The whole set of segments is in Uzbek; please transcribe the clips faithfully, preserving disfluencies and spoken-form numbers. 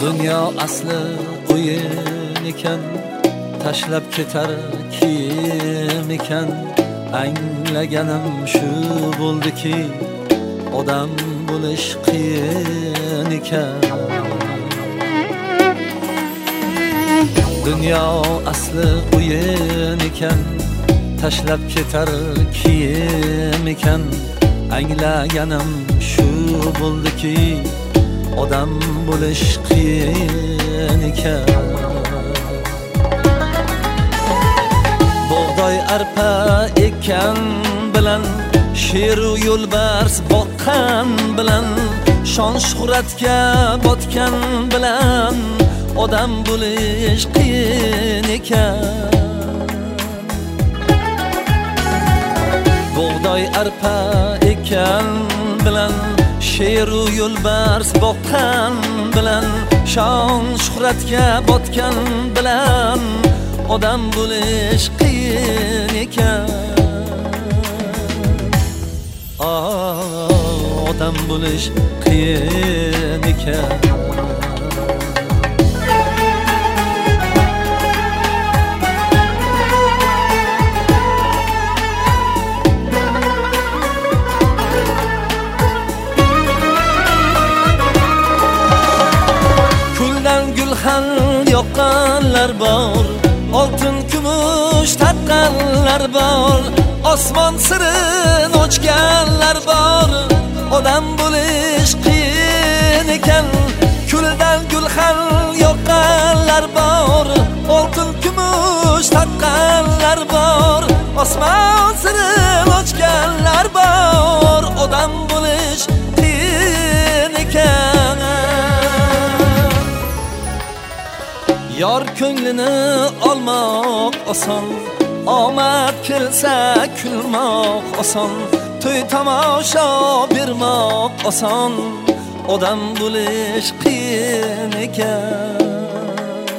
Dunyo asli o'yin ekan, tashlab ketar kim ekan. Anglaganim shu bo'ldiki, odam bo'lish qiyin ekan. Dunyo asli o'yin ekan, tashlab ketar kim ekan. Anglaganim shu bo'ldiki, odam bo'lish qiyin ekan. Bug'doy arpa ekan bilan, sheru yo'lbars boqqan bilan, shon shuhratga botgan bilan, odam bo'lish qiyin ekan. Bug'doy arpa ekan bilan, sheru yo'lbars boqqan bilan, shon shuhratga botgan bilan, odam bo'lish qiyin ekan. Odam bo'lish qiyin ekan. Kuldan gulxan yoqqanlar bor, oltin kumush taqqanlar bor, osmon sirin ochganlar bor. Odam bo'lish qiyin ekan. Kuldan gulxan yoqqanlar bor, oltin kumush taqqanlar bor, osmon sirin ochganlar bor. Odam bo'lish qiyin ekan. Yor ko'nglini olmoq oson, omad kelsa kulmoq oson, to'y tomosha bermoq oson. Odam bo'lish qiyin ekan.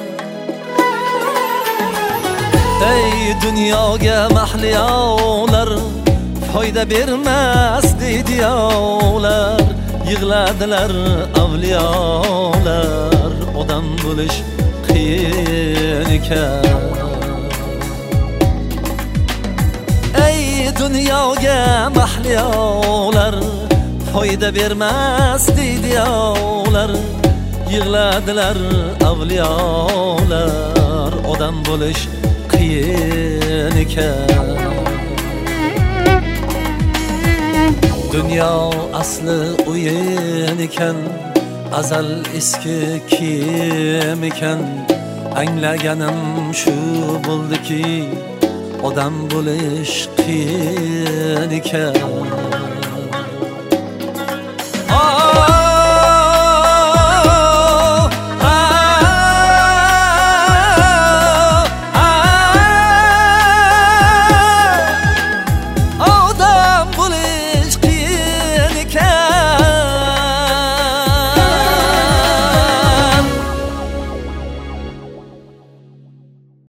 Ey dunyoga mahliyolar, foyda bermas deydiyolar, yig'ladilar avliyolar. Odam bo'lish qiyin ekan. Ey dunyoga mahliyolar, foyda bermas deydiyolar, yig'ladilar avliyolar. Odam bo'lish qiyin ekan. Dunyo asli o'yin ekan, azal eski kim ekan. Anglaganim shu bo'ldiki, odam bo'lish qiyin ekan.